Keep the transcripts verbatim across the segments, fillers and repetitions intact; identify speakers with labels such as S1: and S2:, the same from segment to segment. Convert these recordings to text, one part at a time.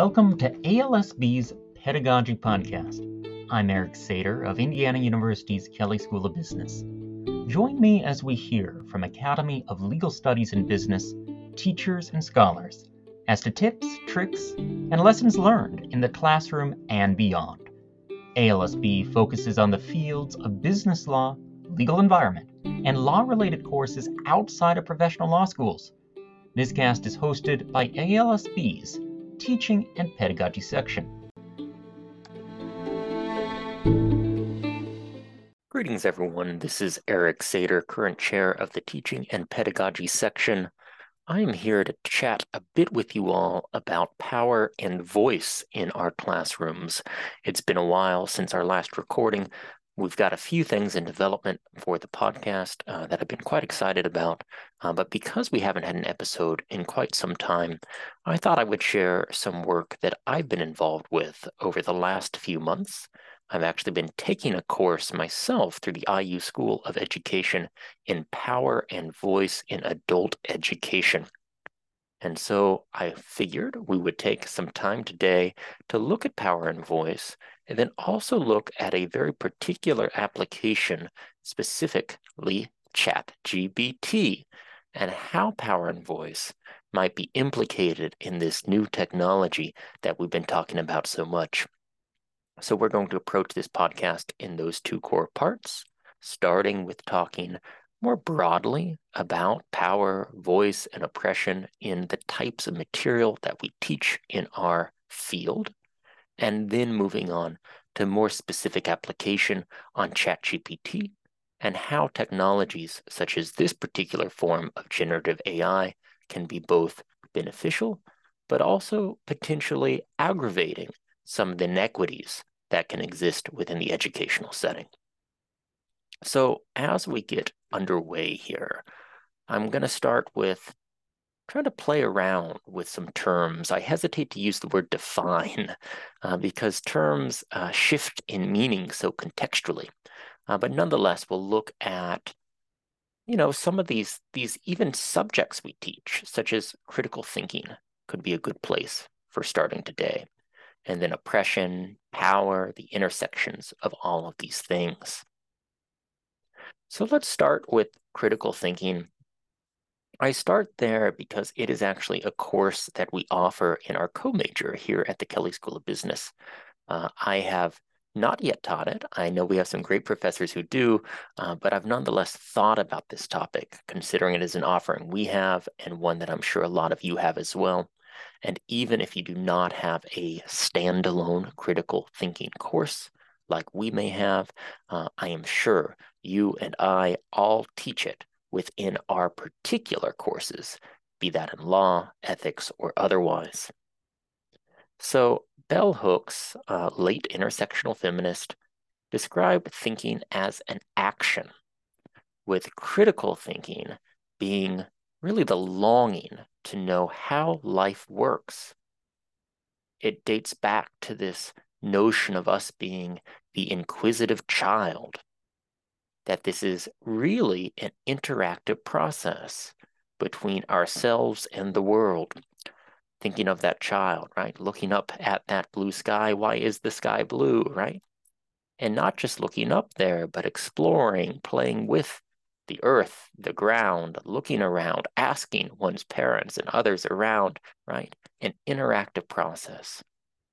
S1: Welcome to A L S B's Pedagogy Podcast. I'm Eric Sater of Indiana University's Kelley School of Business. Join me as we hear from Academy of Legal Studies and Business teachers and scholars as to tips, tricks, and lessons learned in the classroom and beyond. A L S B focuses on the fields of business law, legal environment, and law-related courses outside of professional law schools. This cast is hosted by A L S B's Teaching and Pedagogy section.
S2: Greetings, everyone. This is Eric Sater, current chair of the Teaching and Pedagogy section. I am here to chat a bit with you all about power and voice in our classrooms. It's been a while since our last recording. We've got a few things in development for the podcast uh, that I've been quite excited about, uh, but because we haven't had an episode in quite some time, I thought I would share some work that I've been involved with over the last few months. I've actually been taking a course myself through the I U School of Education in Power and Voice in Adult Education. And so I figured we would take some time today to look at power and voice, and then also look at a very particular application, specifically ChatGPT, and how power and voice might be implicated in this new technology that we've been talking about so much. So we're going to approach this podcast in those two core parts, starting with talking more broadly about power, voice, and oppression in the types of material that we teach in our field, and then moving on to more specific application on ChatGPT and how technologies such as this particular form of generative A I can be both beneficial, but also potentially aggravating some of the inequities that can exist within the educational setting. So as we get underway here, I'm going to start with trying to play around with some terms. I hesitate to use the word define uh, because terms uh, shift in meaning so contextually. Uh, but nonetheless, we'll look at, you know, some of these, these even subjects we teach, such as critical thinking, could be a good place for starting today. And then oppression, power, the intersections of all of these things. So let's start with critical thinking. I start there because it is actually a course that we offer in our co-major here at the Kelley School of Business. Uh, I have not yet taught it. I know we have some great professors who do, uh, but I've nonetheless thought about this topic, considering it is an offering we have and one that I'm sure a lot of you have as well. And even if you do not have a standalone critical thinking course like we may have, uh, I am sure you and I all teach it within our particular courses, be that in law, ethics, or otherwise. So Bell Hooks, a late intersectional feminist, described thinking as an action, with critical thinking being really the longing to know how life works. It dates back to this notion of us being the inquisitive child, that this is really an interactive process between ourselves and the world. Thinking of that child, right? Looking up at that blue sky. Why is the sky blue, right? And not just looking up there, but exploring, playing with the earth, the ground, looking around, asking one's parents and others around, right? An interactive process.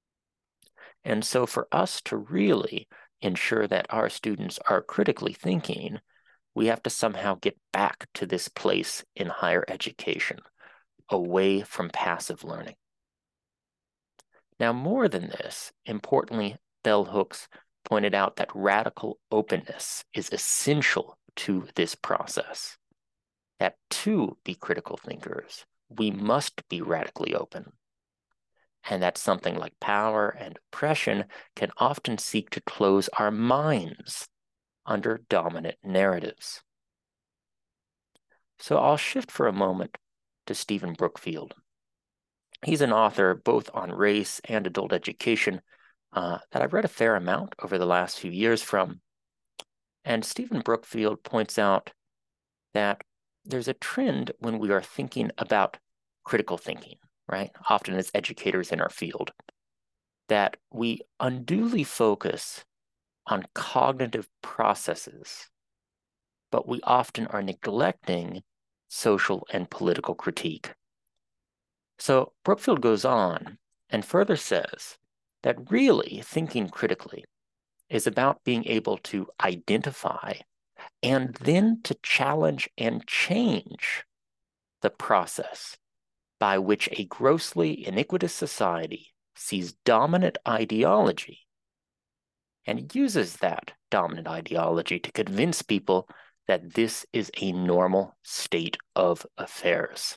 S2: And so for us to really ensure that our students are critically thinking, we have to somehow get back to this place in higher education, away from passive learning. Now, more than this, importantly, Bell Hooks pointed out that radical openness is essential to this process. That to be critical thinkers, we must be radically open. And that something like power and oppression can often seek to close our minds under dominant narratives. So I'll shift for a moment to Stephen Brookfield. He's an author both on race and adult education uh, that I've read a fair amount over the last few years from. And Stephen Brookfield points out that there's a trend when we are thinking about critical thinking, right? Often as educators in our field, that we unduly focus on cognitive processes, but we often are neglecting social and political critique. So Brookfield goes on and further says that really thinking critically is about being able to identify and then to challenge and change the process by which a grossly iniquitous society sees dominant ideology and uses that dominant ideology to convince people that this is a normal state of affairs.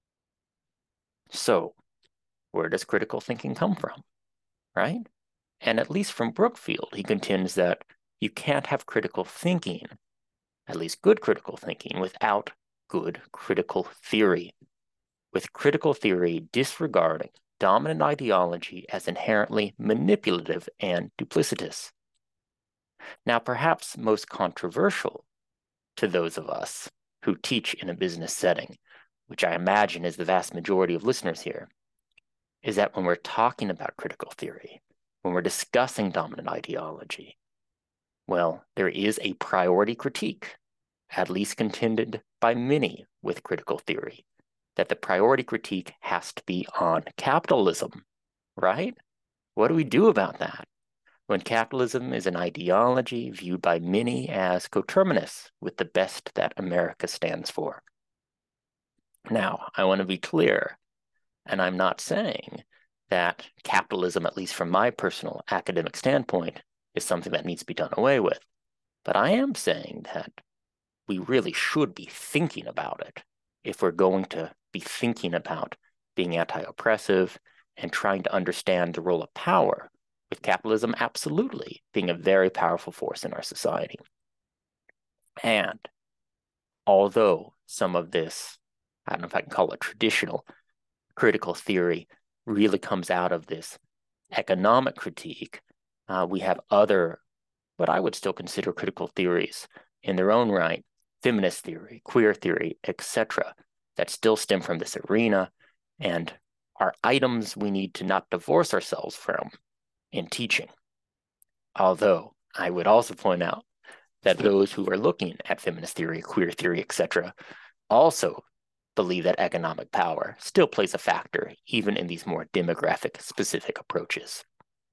S2: So, where does critical thinking come from, right? And at least from Brookfield, he contends that you can't have critical thinking, at least good critical thinking, without good critical theory. With critical theory disregarding dominant ideology as inherently manipulative and duplicitous. Now, perhaps most controversial to those of us who teach in a business setting, which I imagine is the vast majority of listeners here, is that when we're talking about critical theory, when we're discussing dominant ideology, well, there is a priority critique, at least contended by many with critical theory, that the priority critique has to be on capitalism, right? What do we do about that? When capitalism is an ideology viewed by many as coterminous with the best that America stands for. Now, I want to be clear, and I'm not saying that capitalism, at least from my personal academic standpoint, is something that needs to be done away with. But I am saying that we really should be thinking about it if we're going to be thinking about being anti-oppressive and trying to understand the role of power, with capitalism absolutely being a very powerful force in our society. And although some of this, I don't know if I can call it traditional critical theory, really comes out of this economic critique, uh, we have other, what I would still consider critical theories in their own right, feminist theory, queer theory, et cetera, that still stem from this arena and are items we need to not divorce ourselves from in teaching. Although I would also point out that those who are looking at feminist theory, queer theory, et cetera, also believe that economic power still plays a factor, even in these more demographic specific approaches.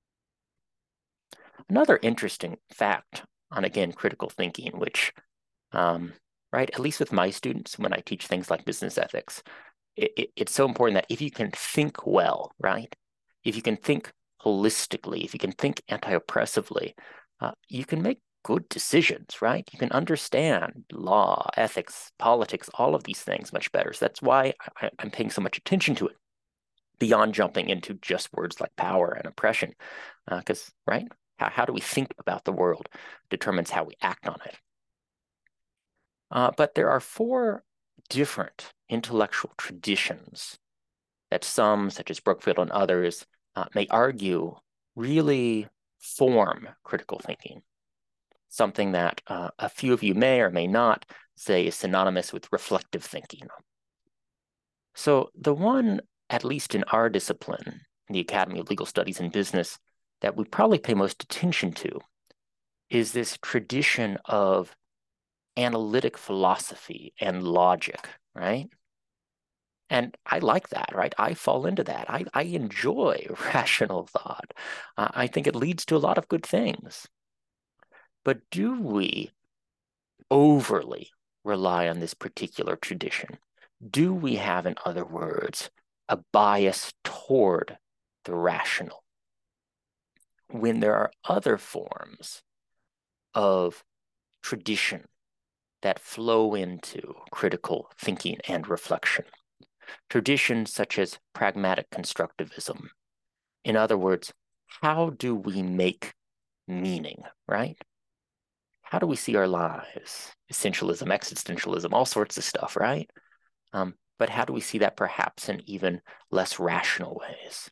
S2: Another interesting fact on, again, critical thinking, which, um, right, at least with my students, when I teach things like business ethics, it, it, it's so important that if you can think well, right, if you can think holistically, if you can think anti-oppressively, uh, you can make good decisions, right? You can understand law, ethics, politics, all of these things much better. So that's why I, I'm paying so much attention to it, beyond jumping into just words like power and oppression. Because, uh, right, how, how do we think about the world determines how we act on it. Uh, but there are four different intellectual traditions that some, such as Brookfield and others, uh, may argue really form critical thinking. Something that uh, a few of you may or may not say is synonymous with reflective thinking. So the one, at least in our discipline, in the Academy of Legal Studies and Business, that we probably pay most attention to is this tradition of analytic philosophy and logic, right? And I like that, right? I fall into that. I, I enjoy rational thought. Uh, I think it leads to a lot of good things. But do we overly rely on this particular tradition? Do we have, in other words, a bias toward the rational, when there are other forms of tradition that flow into critical thinking and reflection? Traditions such as pragmatic constructivism. In other words, how do we make meaning, right? How do we see our lives? Essentialism, existentialism, all sorts of stuff, right? Um, but how do we see that perhaps in even less rational ways?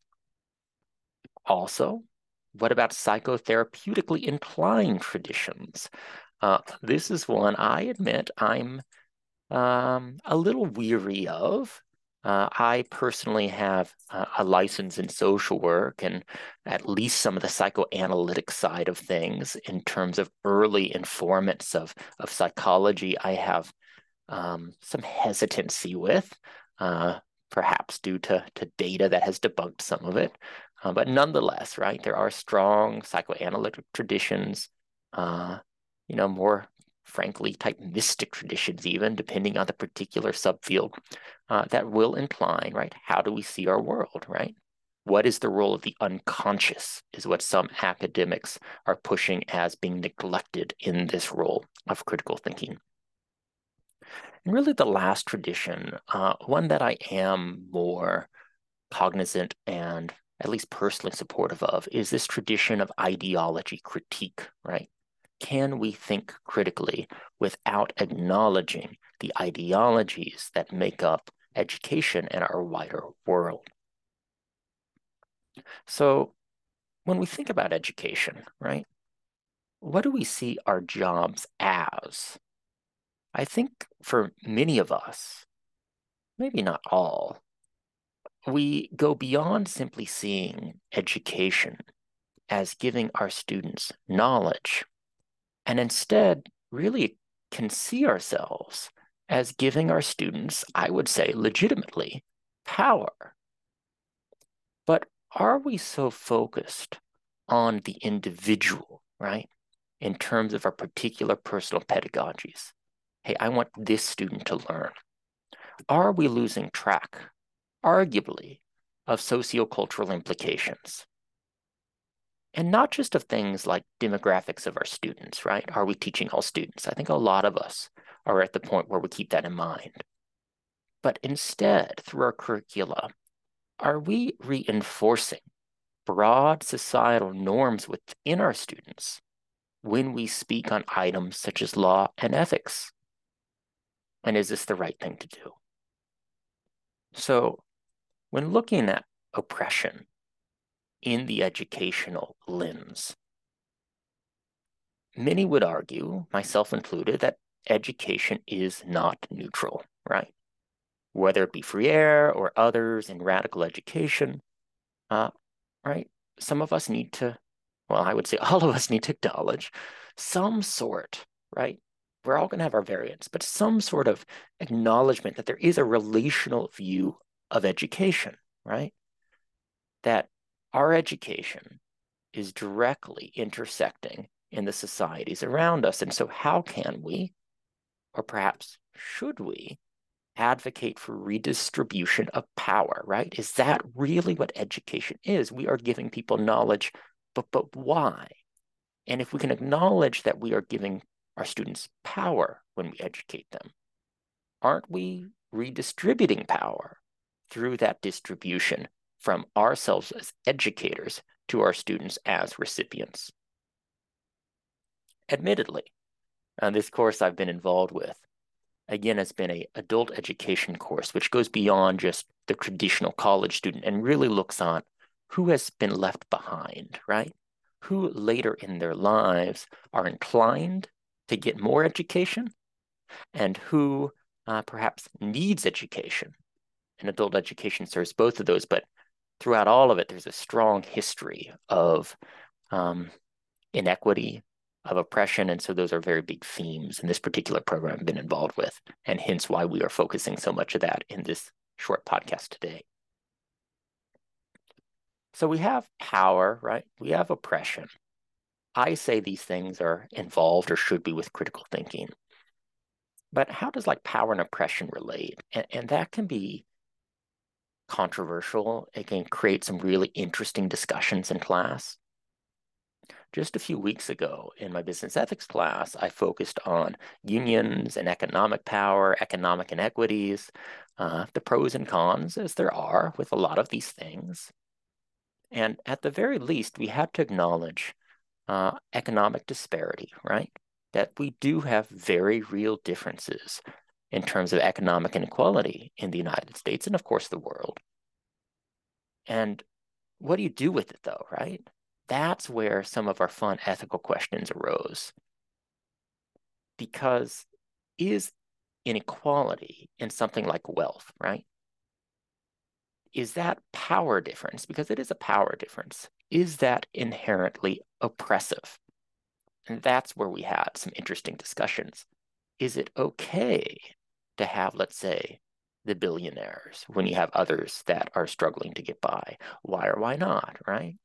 S2: Also, what about psychotherapeutically inclined traditions? Uh, this is one I admit I'm um, a little weary of. Uh, I personally have uh, a license in social work and at least some of the psychoanalytic side of things in terms of early informants of, of psychology. I have um, some hesitancy with, uh, perhaps due to, to data that has debunked some of it. Uh, but nonetheless, right, there are strong psychoanalytic traditions, uh, you know, more frankly, type mystic traditions even, depending on the particular subfield, uh, that will incline, right? How do we see our world, right? What is the role of the unconscious is what some academics are pushing as being neglected in this role of critical thinking. And really the last tradition, uh, one that I am more cognizant and at least personally supportive of, is this tradition of ideology critique, right? Can we think critically without acknowledging the ideologies that make up education and our wider world? So when we think about education, right, what do we see our jobs as? I think for many of us, maybe not all, we go beyond simply seeing education as giving our students knowledge, and instead really can see ourselves as giving our students, I would say legitimately, power. But are we so focused on the individual, right, in terms of our particular personal pedagogies? Hey, I want this student to learn. Are we losing track, arguably, of sociocultural implications? And not just of things like demographics of our students, right? Are we teaching all students? I think a lot of us are at the point where we keep that in mind. But instead, through our curricula, are we reinforcing broad societal norms within our students when we speak on items such as law and ethics? And is this the right thing to do? So when looking at oppression in the educational lens, many would argue, myself included, that education is not neutral, right? Whether it be Freire or others in radical education, uh, right? Some of us need to, well, I would say all of us need to acknowledge some sort, right? We're all going to have our variants, but some sort of acknowledgement that there is a relational view of education, right? That our education is directly intersecting in the societies around us. And so how can we, or perhaps should we, advocate for redistribution of power, right? Is that really what education is? We are giving people knowledge, but, but why? And if we can acknowledge that we are giving our students power when we educate them, aren't we redistributing power through that distribution from ourselves as educators to our students as recipients? Admittedly, uh, this course I've been involved with, again, has been a adult education course, which goes beyond just the traditional college student and really looks on who has been left behind, right? Who later in their lives are inclined to get more education and who uh, perhaps needs education. And adult education serves both of those, but throughout all of it, there's a strong history of um, inequity, of oppression. And so those are very big themes in this particular program I've been involved with, and hence why we are focusing so much of that in this short podcast today. So we have power, right? We have oppression. I say these things are involved or should be with critical thinking. But how does like power and oppression relate? And, and that can be controversial. It can create some really interesting discussions in class. Just a few weeks ago in my business ethics class, I focused on unions and economic power, economic inequities, uh, the pros and cons, as there are with a lot of these things. And at the very least, we have to acknowledge uh, economic disparity, right? That we do have very real differences in terms of economic inequality in the United States and, of course, the world. And what do you do with it, though, right? That's where some of our fun ethical questions arose. Because is inequality in something like wealth, right? is that power difference, because it is a power difference, is that inherently oppressive? And that's where we had some interesting discussions. Is it okay to have, let's say, the billionaires when you have others that are struggling to get by? Why or why not, right?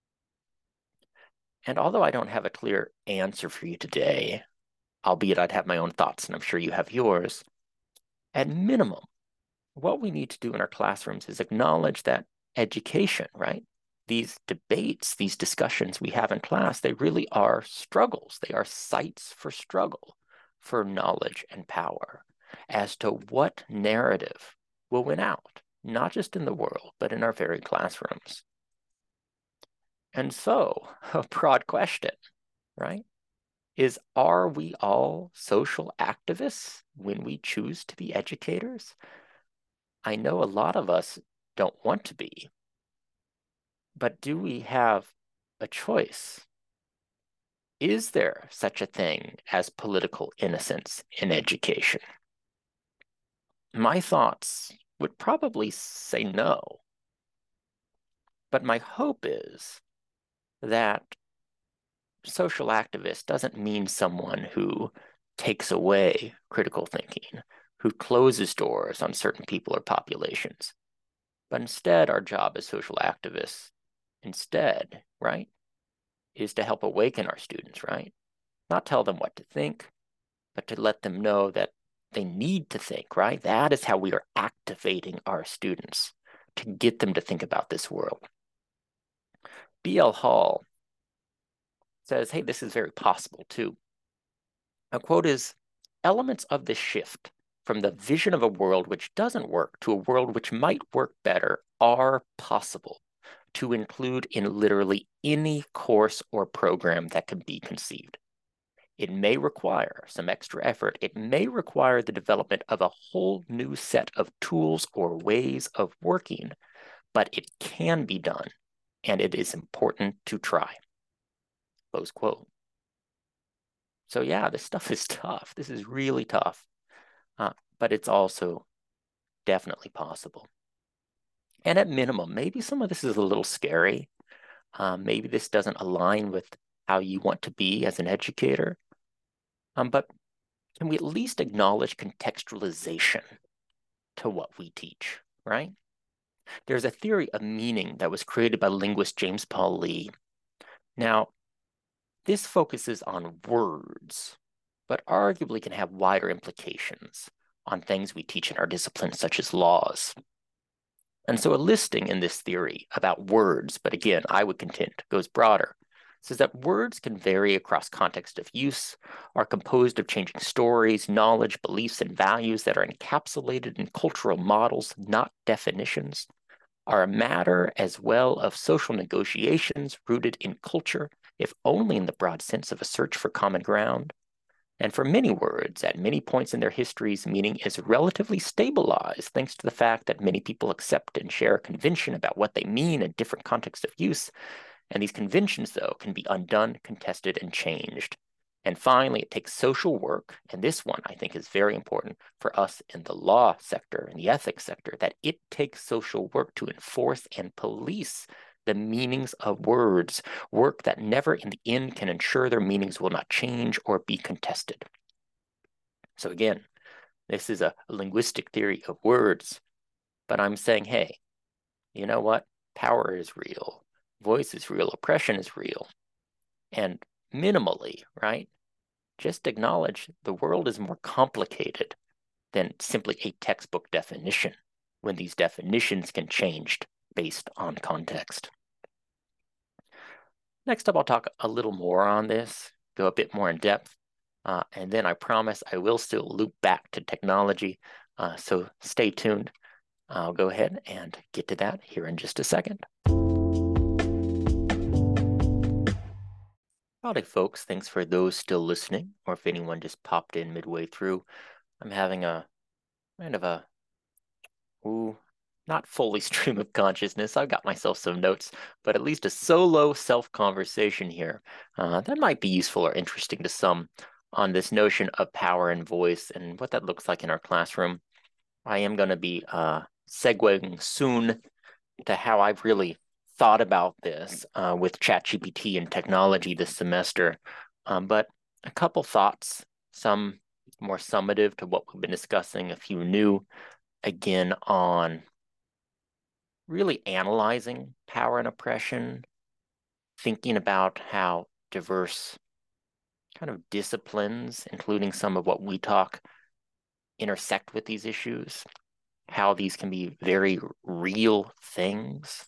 S2: And although I don't have a clear answer for you today, albeit I'd have my own thoughts, and I'm sure you have yours, at minimum, what we need to do in our classrooms is acknowledge that education, right? These debates, these discussions we have in class, they really are struggles. They are sites for struggle, for knowledge and power, as to what narrative will win out, not just in the world, but in our very classrooms. And so, a broad question, right, is, are we all social activists when we choose to be educators? I know a lot of us don't want to be, but do we have a choice? Is there such a thing as political innocence in education? My thoughts would probably say no. But my hope is that social activist doesn't mean someone who takes away critical thinking, who closes doors on certain people or populations. But instead, our job as social activists, instead, right, is to help awaken our students, right? Not tell them what to think, but to let them know that they need to think, right? That is how we are activating our students, to get them to think about this world. B L Hall says, hey, this is very possible too. A quote is, elements of this shift from the vision of a world which doesn't work to a world which might work better are possible to include in literally any course or program that can be conceived. It may require some extra effort. It may require the development of a whole new set of tools or ways of working, but it can be done, and it is important to try. Close quote. So yeah, this stuff is tough. This is really tough, uh, but it's also definitely possible. And at minimum, maybe some of this is a little scary. Um, maybe this doesn't align with how you want to be as an educator. Um, but can we at least acknowledge contextualization to what we teach, right? There's a theory of meaning that was created by linguist James Paul Lee. Now, this focuses on words, but arguably can have wider implications on things we teach in our disciplines, such as laws. And so a listing in this theory about words, but again, I would contend goes broader, says that words can vary across context of use, are composed of changing stories, knowledge, beliefs, and values that are encapsulated in cultural models, not definitions, are a matter as well of social negotiations rooted in culture, if only in the broad sense of a search for common ground. And for many words, at many points in their histories, meaning is relatively stabilized thanks to the fact that many people accept and share a convention about what they mean in different contexts of use. And these conventions, though, can be undone, contested, and changed. And finally, it takes social work, and this one I think is very important for us in the law sector and the ethics sector, that it takes social work to enforce and police the meanings of words, work that never in the end can ensure their meanings will not change or be contested. So again, this is a linguistic theory of words, but I'm saying, hey, you know what? Power is real, voice is real, oppression is real. And minimally, right? Just acknowledge the world is more complicated than simply a textbook definition, when these definitions can change based on context. Next up, I'll talk a little more on this, go a bit more in depth, uh, and then I promise I will still loop back to technology, uh, so stay tuned. I'll go ahead and get to that here in just a second. Howdy, folks. Thanks for those still listening, or if anyone just popped in midway through. I'm having a kind of a, ooh, not fully stream of consciousness. I've got myself some notes, but at least a solo self-conversation here uh, that might be useful or interesting to some on this notion of power and voice and what that looks like in our classroom. I am going to be uh, segueing soon to how I've really thought about this uh, with ChatGPT and technology this semester. Um, but a couple thoughts, some more summative to what we've been discussing, a few new, again, on really analyzing power and oppression, thinking about how diverse kind of disciplines, including some of what we talk, intersect with these issues, how these can be very real things.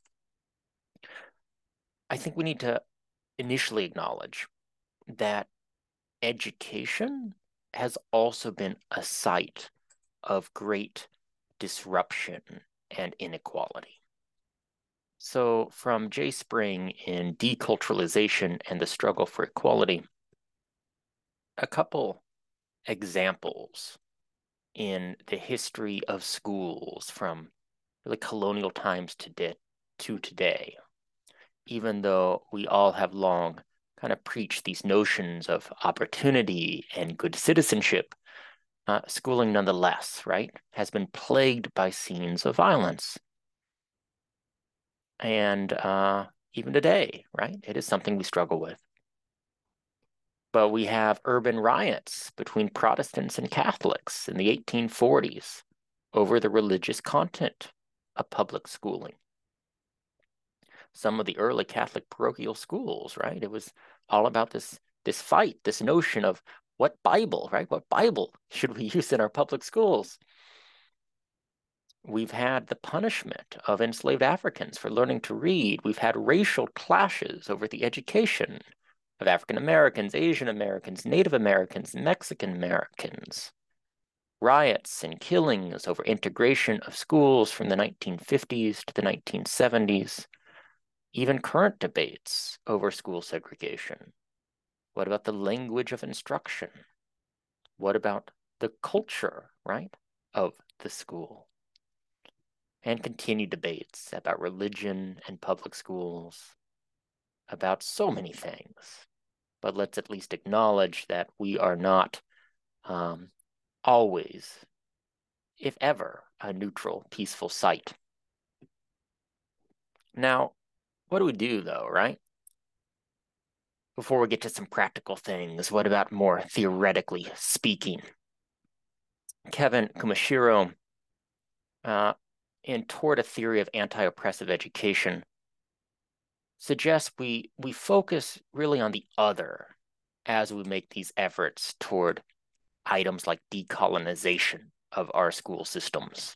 S2: I think we need to initially acknowledge that education has also been a site of great disruption and inequality. So from J. Spring in Deculturalization and the Struggle for Equality, a couple examples in the history of schools from really colonial times to, to today, even though we all have long kind of preached these notions of opportunity and good citizenship, uh, schooling nonetheless, right, has been plagued by scenes of violence. And uh, even today, right, it is something we struggle with. But we have urban riots between Protestants and Catholics in the eighteen forties over the religious content of public schooling. Some of the early Catholic parochial schools, right? It was all about this, this fight, this notion of what Bible, right? What Bible should we use in our public schools? We've had the punishment of enslaved Africans for learning to read. We've had racial clashes over the education of African Americans, Asian Americans, Native Americans, Mexican Americans. Riots and killings over integration of schools from the nineteen fifties to the nineteen seventies. Even current debates over school segregation. What about the language of instruction? What about the culture, right, of the school? And continued debates about religion and public schools, about so many things. But let's at least acknowledge that we are not um, always, if ever, a neutral, peaceful site. Now, what do we do though, right? Before we get to some practical things, what about more theoretically speaking? Kevin Kumashiro, uh, in Toward a Theory of Anti-Oppressive Education, suggests we, we focus really on the other as we make these efforts toward items like decolonization of our school systems.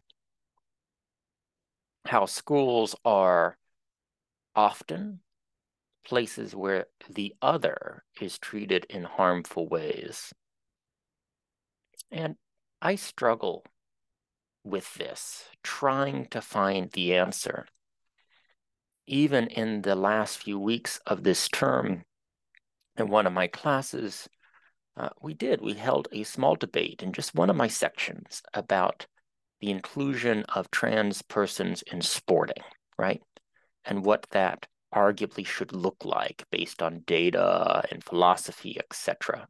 S2: How schools are often places where the other is treated in harmful ways. And I struggle with this, trying to find the answer. Even in the last few weeks of this term, in one of my classes, uh, we did, we held a small debate in just one of my sections about the inclusion of trans persons in sporting, right? And what that arguably should look like based on data and philosophy, et cetera.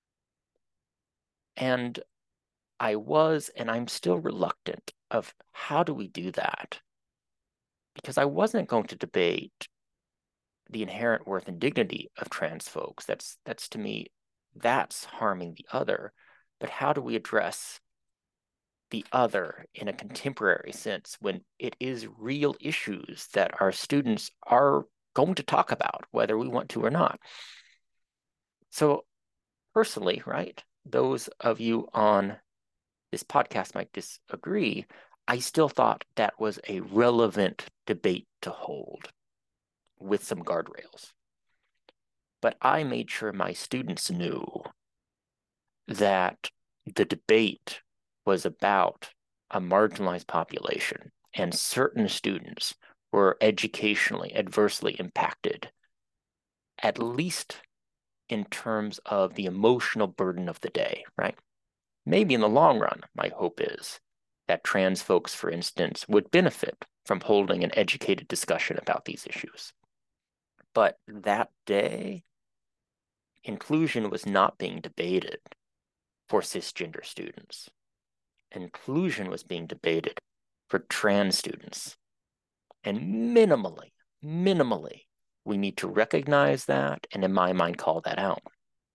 S2: And I was, and I'm still reluctant of how do we do that? Because I wasn't going to debate the inherent worth and dignity of trans folks. That's, that's to me, that's harming the other. But how do we address the other in a contemporary sense when it is real issues that our students are going to talk about, whether we want to or not? So personally, right, those of you on this podcast might disagree, I still thought that was a relevant debate to hold with some guardrails. But I made sure my students knew that the debate was about a marginalized population, and certain students were educationally adversely impacted, at least in terms of the emotional burden of the day, right? Maybe in the long run, my hope is that trans folks, for instance, would benefit from holding an educated discussion about these issues. But that day, inclusion was not being debated for cisgender students. Inclusion was being debated for trans students. And minimally, minimally, we need to recognize that and, in my mind, call that out.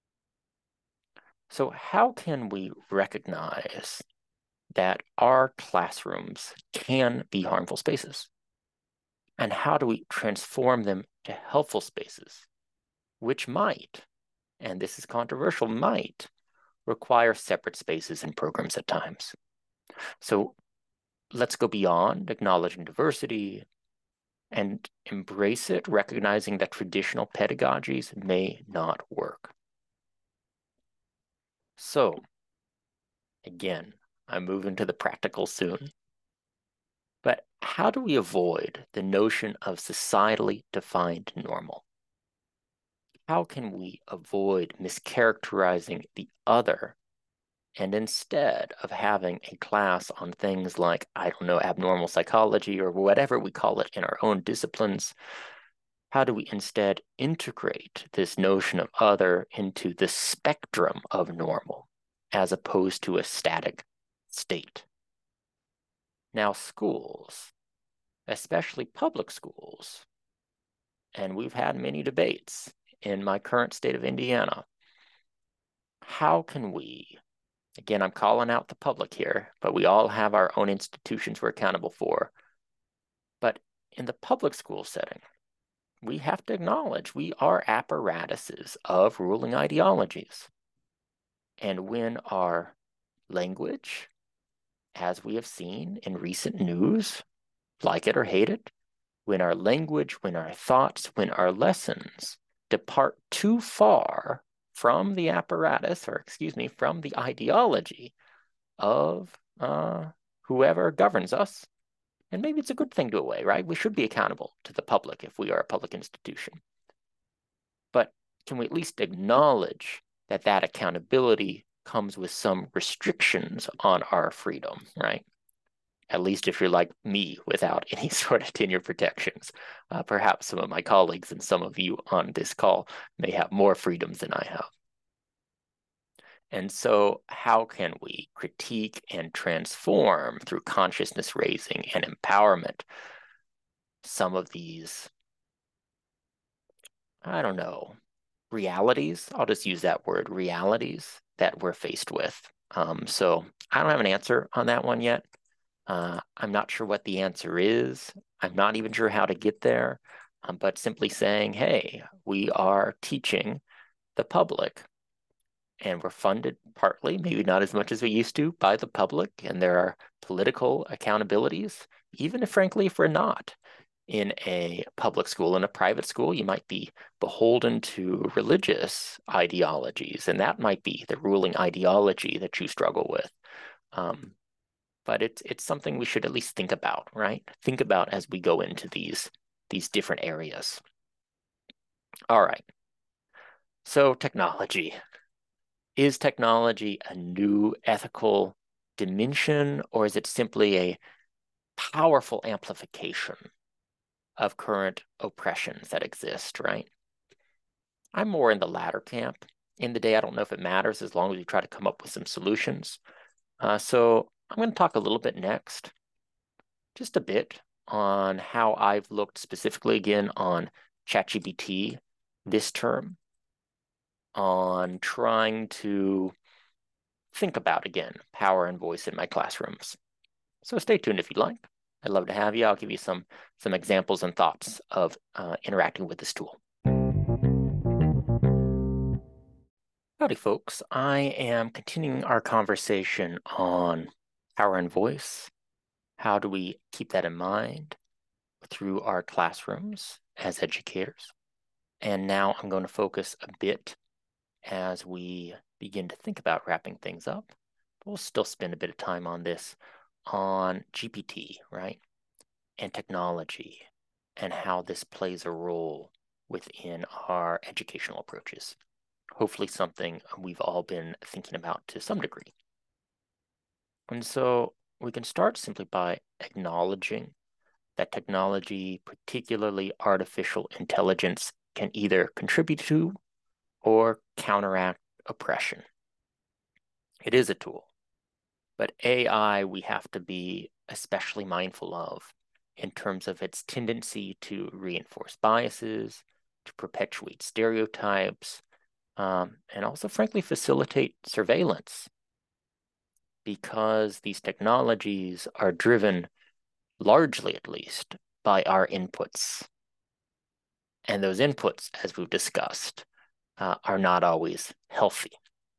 S2: So how can we recognize that our classrooms can be harmful spaces? And how do we transform them to helpful spaces, which might, and this is controversial, might require separate spaces and programs at times? So let's go beyond acknowledging diversity and embrace it, recognizing that traditional pedagogies may not work. So again, I'm moving to the practical soon. But how do we avoid the notion of societally defined normal? How can we avoid mischaracterizing the other, and instead of having a class on things like, I don't know, abnormal psychology or whatever we call it in our own disciplines, how do we instead integrate this notion of other into the spectrum of normal as opposed to a static state? Now, schools, especially public schools, and we've had many debates in my current state of Indiana, how can we, again, I'm calling out the public here, but we all have our own institutions we're accountable for. But in the public school setting, we have to acknowledge we are apparatuses of ruling ideologies. And when our language, as we have seen in recent news, like it or hate it, when our language, when our thoughts, when our lessons depart too far from the apparatus, or excuse me, from the ideology of uh, whoever governs us, and maybe it's a good thing to a way, right? We should be accountable to the public if we are a public institution. But can we at least acknowledge that that accountability comes with some restrictions on our freedom, right? At least if you're like me without any sort of tenure protections. Uh, perhaps some of my colleagues and some of you on this call may have more freedoms than I have. And so how can we critique and transform through consciousness raising and empowerment some of these, I don't know, realities? I'll just use that word, realities that we're faced with. Um, so I don't have an answer on that one yet. Uh, I'm not sure what the answer is. I'm not even sure how to get there, um, but simply saying, hey, we are teaching the public, and we're funded partly, maybe not as much as we used to, by the public, and there are political accountabilities, even if, frankly, if we're not in a public school. In a private school, you might be beholden to religious ideologies, and that might be the ruling ideology that you struggle with. Um, But it's it's something we should at least think about, right? Think about as we go into these these different areas. All right. So technology. Is technology a new ethical dimension, or is it simply a powerful amplification of current oppressions that exist, right? I'm more in the latter camp. In the day, I don't know if it matters as long as we try to come up with some solutions. Uh, so I'm going to talk a little bit next, just a bit, on how I've looked specifically again on ChatGPT this term, on trying to think about, again, power and voice in my classrooms. So stay tuned if you'd like. I'd love to have you. I'll give you some, some examples and thoughts of uh, interacting with this tool. Howdy, folks. I am continuing our conversation on power and voice. How do we keep that in mind through our classrooms as educators? And now I'm going to focus a bit as we begin to think about wrapping things up. We'll still spend a bit of time on this, on G P T, right? And technology, and how this plays a role within our educational approaches. Hopefully something we've all been thinking about to some degree. And so we can start simply by acknowledging that technology, particularly artificial intelligence, can either contribute to or counteract oppression. It is a tool, but A I we have to be especially mindful of in terms of its tendency to reinforce biases, to perpetuate stereotypes, um, and also, frankly, facilitate surveillance, because these technologies are driven, largely at least, by our inputs. And those inputs, as we've discussed, uh, are not always healthy.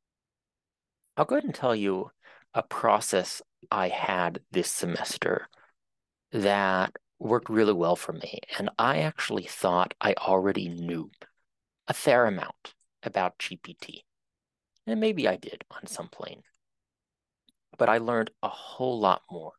S2: I'll go ahead and tell you a process I had this semester that worked really well for me. And I actually thought I already knew a fair amount about G P T. And maybe I did on some plane. But I learned a whole lot more.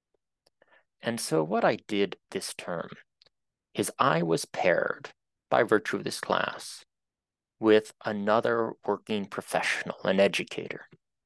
S2: And so what I did this term is I was paired, by virtue of this class, with another working professional, an educator.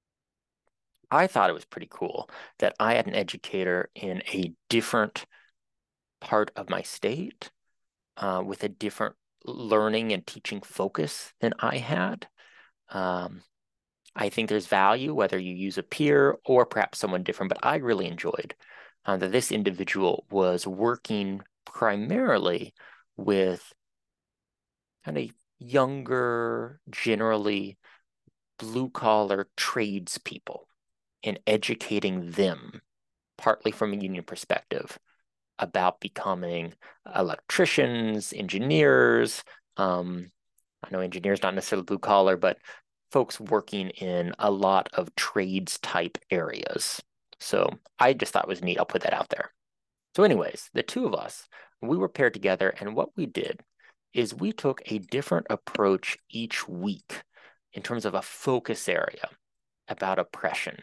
S2: I thought it was pretty cool that I had an educator in a different part of my state, uh, with a different learning and teaching focus than I had. Um, I think there's value whether you use a peer or perhaps someone different, but I really enjoyed uh, that this individual was working primarily with kind of younger, generally blue-collar tradespeople, and educating them, partly from a union perspective, about becoming electricians, engineers. Um, I know engineers not necessarily blue collar, but folks working in a lot of trades type areas. So I just thought it was neat. I'll put that out there. So anyways, the two of us, we were paired together, and what we did is we took a different approach each week in terms of a focus area about oppression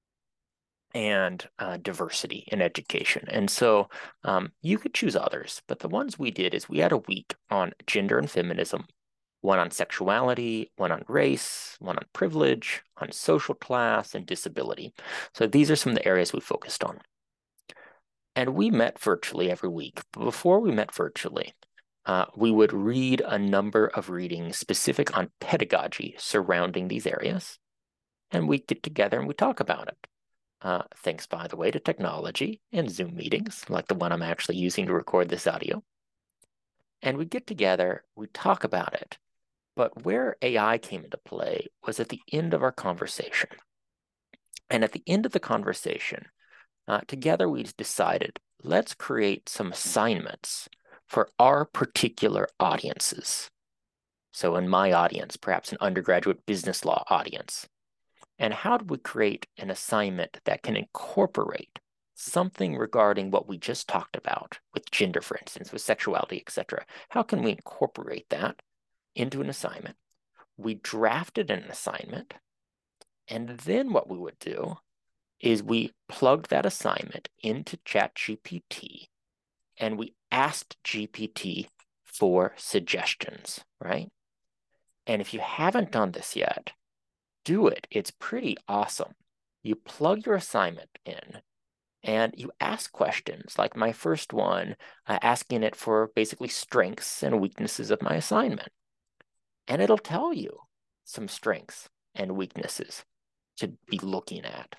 S2: and uh, diversity in education. And so um, you could choose others, but the ones we did is we had a week on gender and feminism, one on sexuality, one on race, one on privilege, on social class, and disability. So these are some of the areas we focused on. And we met virtually every week. But before we met virtually, uh, we would read a number of readings specific on pedagogy surrounding these areas. And we get together and we talk about it. Uh, thanks, by the way, to technology and Zoom meetings, like the one I'm actually using to record this audio. And we get together, we talk about it. But where A I came into play was at the end of our conversation. And at the end of the conversation, uh, together we decided, let's create some assignments for our particular audiences. So in my audience, perhaps an undergraduate business law audience. And how do we create an assignment that can incorporate something regarding what we just talked about with gender, for instance, with sexuality, et cetera? How can we incorporate that into an assignment? We drafted an assignment, and then what we would do is we plugged that assignment into ChatGPT, and we asked G P T for suggestions, right? And if you haven't done this yet, do it. It's pretty awesome. You plug your assignment in and you ask questions, like my first one, uh, asking it for basically strengths and weaknesses of my assignment. And it'll tell you some strengths and weaknesses to be looking at.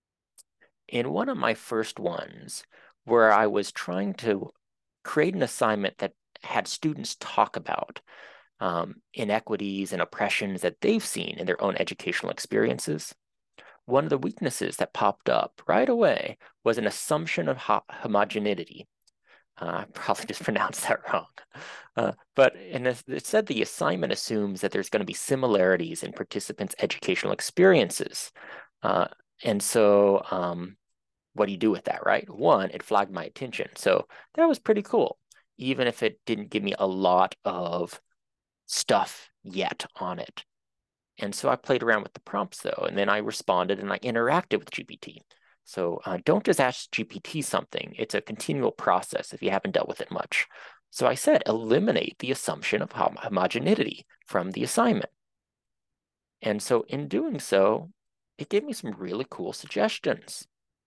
S2: In one of my first ones, where I was trying to create an assignment that had students talk about Um, inequities and oppressions that they've seen in their own educational experiences, one of the weaknesses that popped up right away was an assumption of ho homogeneity. Uh, I probably just pronounced that wrong. Uh, but and it said the assignment assumes that there's going to be similarities in participants' educational experiences. Uh, and so um, what do you do with that, right? One, it flagged my attention. So that was pretty cool, even if it didn't give me a lot of stuff yet on it. And so I played around with the prompts though, and then I responded and I interacted with G P T. So uh, don't just ask G P T something. It's a continual process if you haven't dealt with it much. So I said, eliminate the assumption of hom homogeneity from the assignment. And so in doing so, it gave me some really cool suggestions.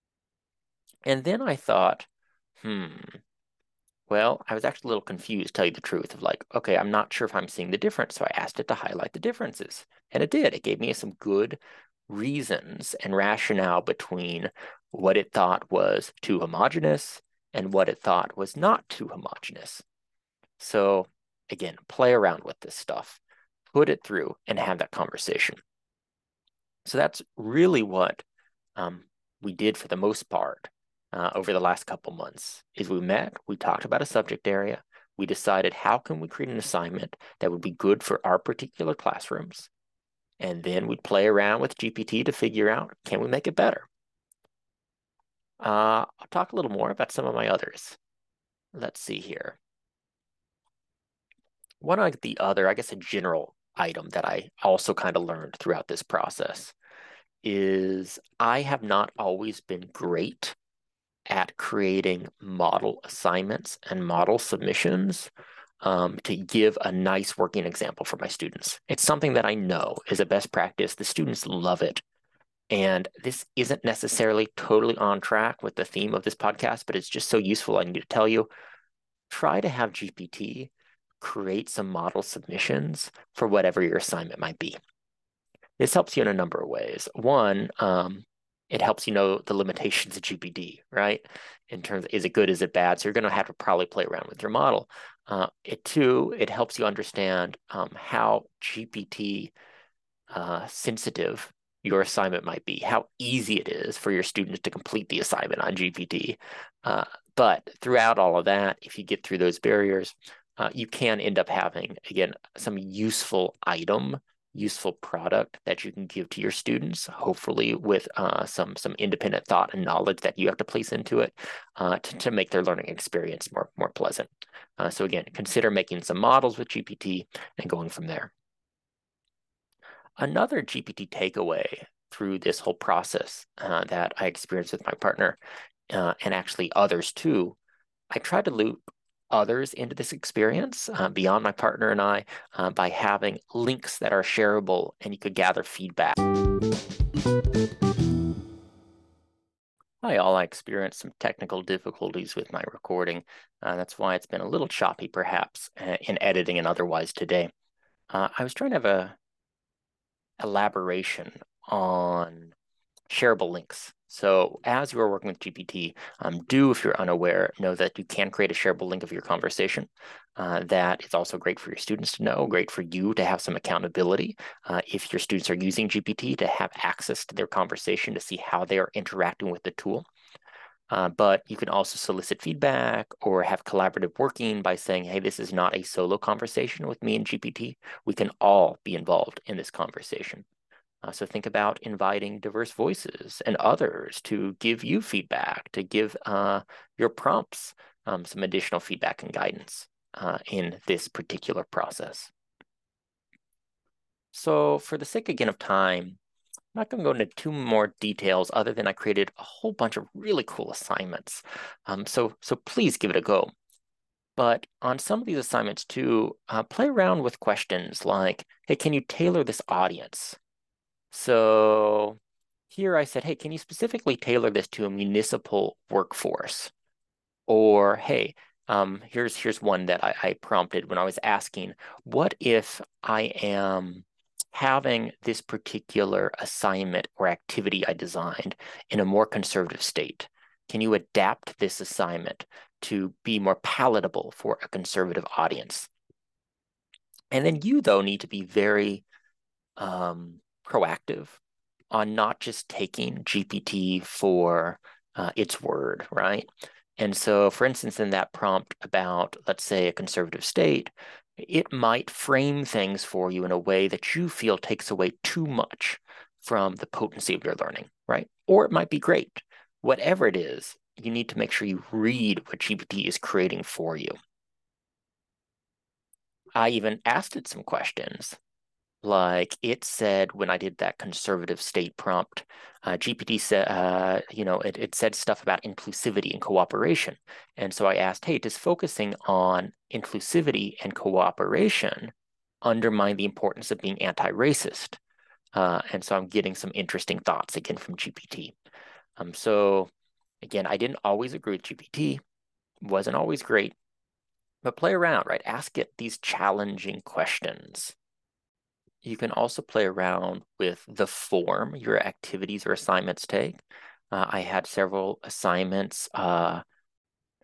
S2: And then I thought, hmm, well, I was actually a little confused, to tell you the truth, of like, okay, I'm not sure if I'm seeing the difference. So I asked it to highlight the differences. And it did. It gave me some good reasons and rationale between what it thought was too homogeneous and what it thought was not too homogeneous. So again, play around with this stuff, put it through, and have that conversation. So that's really what um, we did for the most part uh, over the last couple months. Is we met, we talked about a subject area, we decided how can we create an assignment that would be good for our particular classrooms, and then we'd play around with G P T to figure out, can we make it better? Uh, I'll talk a little more about some of my others. Let's see here. One of the other, I guess a general item that I also kind of learned throughout this process is I have not always been great at creating model assignments and model submissions um, to give a nice working example for my students. It's something that I know is a best practice. The students love it. And this isn't necessarily totally on track with the theme of this podcast, but it's just so useful. I need to tell you, try to have G P T create some model submissions for whatever your assignment might be. This helps you in a number of ways. One, um, it helps you know the limitations of G P T, right? In terms of, is it good, is it bad? So you're going to have to probably play around with your model. Uh, it two, it helps you understand um, how G P T uh, sensitive your assignment might be, how easy it is for your students to complete the assignment on G P T. Uh, but throughout all of that, if you get through those barriers, uh, you can end up having, again, some useful item, useful product that you can give to your students, hopefully with uh, some, some independent thought and knowledge that you have to place into it uh, to, to make their learning experience more, more pleasant. Uh, so again, consider making some models with G P T and going from there. Another G P T takeaway through this whole process uh, that I experienced with my partner uh, and actually others too, I tried to loop others into this experience uh, beyond my partner and I uh, by having links that are shareable and you could gather feedback. Hi all, I experienced some technical difficulties with my recording. Uh, that's why it's been a little choppy perhaps uh, in editing and otherwise today. Uh, I was trying to have a elaboration on shareable links. So as you are working with G P T, um, do, if you're unaware, know that you can create a shareable link of your conversation. Uh, that is also great for your students to know, great for you to have some accountability. Uh, if your students are using G P T, to have access to their conversation to see how they are interacting with the tool. Uh, but you can also solicit feedback or have collaborative working by saying, hey, this is not a solo conversation with me and G P T. We can all be involved in this conversation. Uh, so think about inviting diverse voices and others to give you feedback, to give uh, your prompts um, some additional feedback and guidance uh, in this particular process. So for the sake, again, of time, I'm not going to go into too more details other than I created a whole bunch of really cool assignments. Um, so, so please give it a go. But on some of these assignments too, uh, play around with questions like, hey, can you tailor this audience? So here I said, hey, can you specifically tailor this to a municipal workforce? Or, hey, um, here's, here's one that I, I prompted when I was asking, what if I am having this particular assignment or activity I designed in a more conservative state? Can you adapt this assignment to be more palatable for a conservative audience? And then you, though, need to be very um, proactive on not just taking G P T for uh, its word, right? And so, for instance, in that prompt about, let's say, a conservative state, it might frame things for you in a way that you feel takes away too much from the potency of your learning, right? Or it might be great. Whatever it is, you need to make sure you read what G P T is creating for you. I even asked it some questions. Like it said when I did that conservative state prompt, uh, G P T said, uh, you know, it, it said stuff about inclusivity and cooperation. And so I asked, hey, does focusing on inclusivity and cooperation undermine the importance of being anti-racist? Uh, and so I'm getting some interesting thoughts again from G P T. Um, so again, I didn't always agree with G P T, wasn't always great, but play around, right? Ask it these challenging questions. You can also play around with the form your activities or assignments take. Uh, I had several assignments. Uh,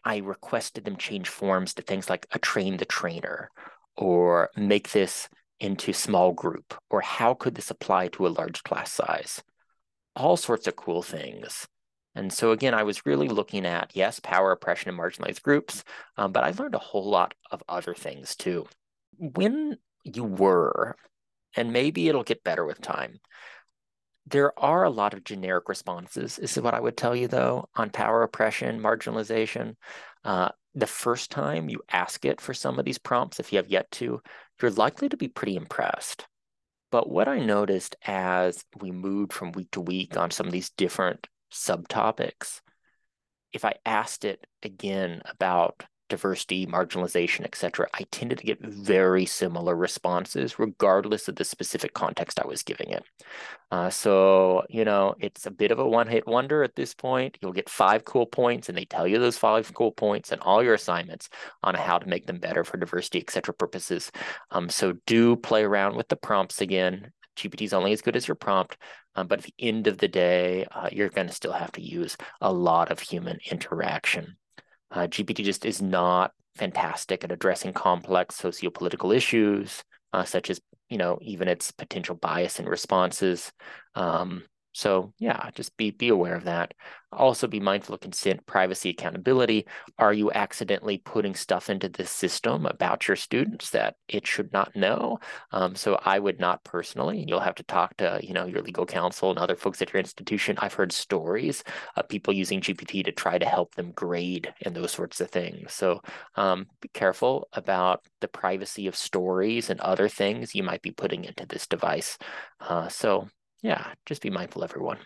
S2: I requested them change forms to things like a train the trainer, or make this into small group, or how could this apply to a large class size? All sorts of cool things. And so again, I was really looking at, yes, power, oppression, and marginalized groups, um, but I learned a whole lot of other things too. When you were, and maybe it'll get better with time, there are a lot of generic responses. This is what I would tell you, though, on power, oppression, marginalization. Uh, the first time you ask it for some of these prompts, if you have yet to, you're likely to be pretty impressed. But what I noticed as we moved from week to week on some of these different subtopics, if I asked it again about diversity, marginalization, et cetera, I tended to get very similar responses, regardless of the specific context I was giving it. Uh, so, you know, it's a bit of a one-hit wonder at this point. You'll get five cool points, and they tell you those five cool points and all your assignments on how to make them better for diversity, et cetera purposes. Um, so do play around with the prompts again. G P T is only as good as your prompt, um, but at the end of the day, uh, you're going to still have to use a lot of human interaction. Uh, G P T just is not fantastic at addressing complex sociopolitical issues, uh, such as, you know, even its potential bias in responses. Um, so yeah, just be, be aware of that. Also be mindful of consent, privacy, accountability. Are you accidentally putting stuff into this system about your students that it should not know? Um, so I would not personally, and you'll have to talk to, you know, your legal counsel and other folks at your institution. I've heard stories of people using G P T to try to help them grade and those sorts of things. So um, be careful about the privacy of stories and other things you might be putting into this device. Uh, so yeah, just be mindful, everyone.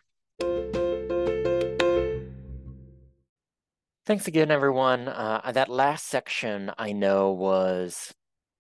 S2: Thanks again, everyone. Uh, that last section I know was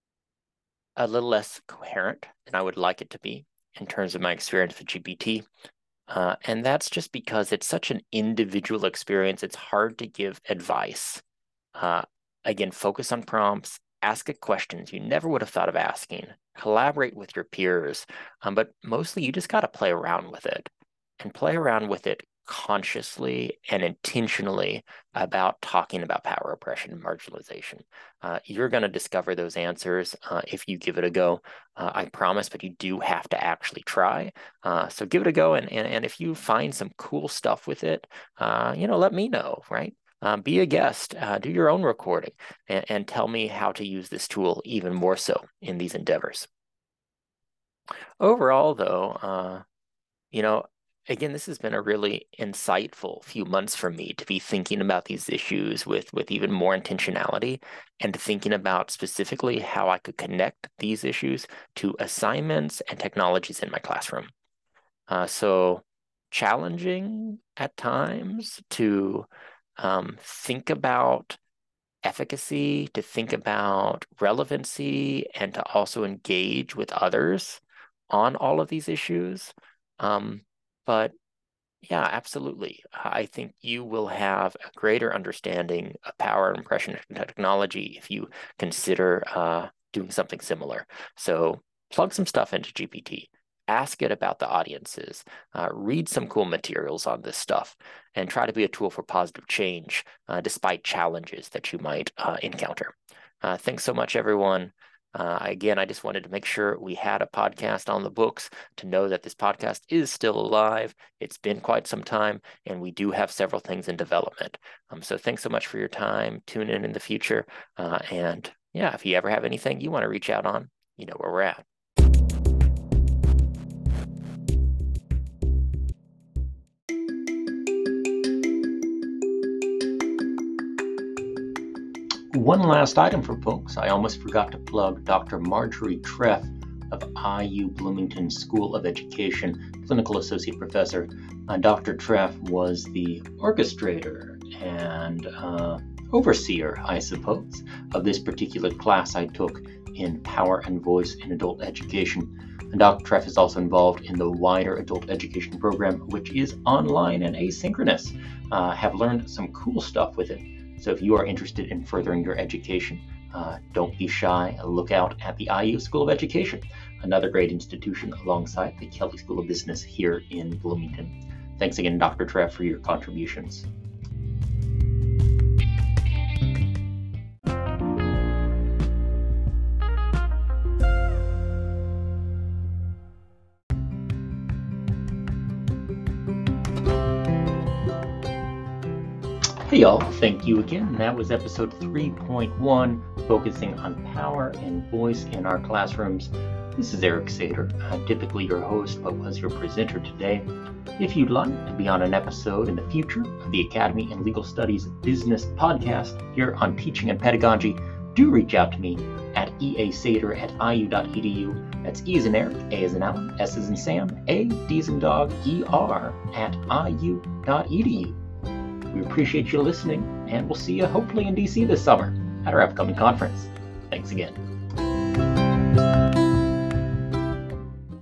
S2: a little less coherent than I would like it to be in terms of my experience with G P T. Uh, and that's just because it's such an individual experience. It's hard to give advice. Uh, again, focus on prompts, ask it questions you never would have thought of asking, collaborate with your peers, um, but mostly you just got to play around with it and play around with it consciously and intentionally about talking about power, oppression, and marginalization. Uh, you're going to discover those answers uh, if you give it a go. Uh, I promise, but you do have to actually try. Uh, so give it a go, and, and, and if you find some cool stuff with it, uh, you know, let me know, right? Um, be a guest, uh, do your own recording, and, and tell me how to use this tool even more so in these endeavors. Overall, though, uh, you know, again, this has been a really insightful few months for me to be thinking about these issues with, with even more intentionality, and thinking about specifically how I could connect these issues to assignments and technologies in my classroom. Uh, so challenging at times to um, think about efficacy, to think about relevancy, and to also engage with others on all of these issues. Um, but yeah, absolutely. I think you will have a greater understanding of power and oppression and technology if you consider uh, doing something similar. So plug some stuff into G P T. Ask it about the audiences, uh, read some cool materials on this stuff, and try to be a tool for positive change uh, despite challenges that you might uh, encounter. Uh, thanks so much, everyone. Uh, again, I just wanted to make sure we had a podcast on the books to know that this podcast is still alive. It's been quite some time, and we do have several things in development. Um, so thanks so much for your time. Tune in in the future. Uh, and yeah, if you ever have anything you want to reach out on, you know where we're at.
S1: One last item for folks. I almost forgot to plug Doctor Marjorie Treff of I U Bloomington School of Education, Clinical Associate Professor. Uh, Doctor Treff was the orchestrator and uh, overseer, I suppose, of this particular class I took in Power and Voice in Adult Education. And Doctor Treff is also involved in the wider adult education program, which is online and asynchronous. Uh, have learned some cool stuff with it. So if you are interested in furthering your education, uh, don't be shy. Look out at the I U School of Education, another great institution alongside the Kelley School of Business here in Bloomington. Thanks again, Doctor Treff, for your contributions. Hey all, thank you again. That was episode three point one, focusing on power and voice in our classrooms. This is Eric Sater. I'm typically your host, but was your presenter today. If you'd like to be on an episode in the future of the Academy in Legal Studies Business Podcast here on Teaching and Pedagogy, do reach out to me at easater at iu.edu. That's E as in Eric, A as in Alan, S as in Sam, A, D as in Dog, E R at iu.edu. We appreciate you listening, and we'll see you hopefully in D C this summer at our upcoming conference. Thanks again.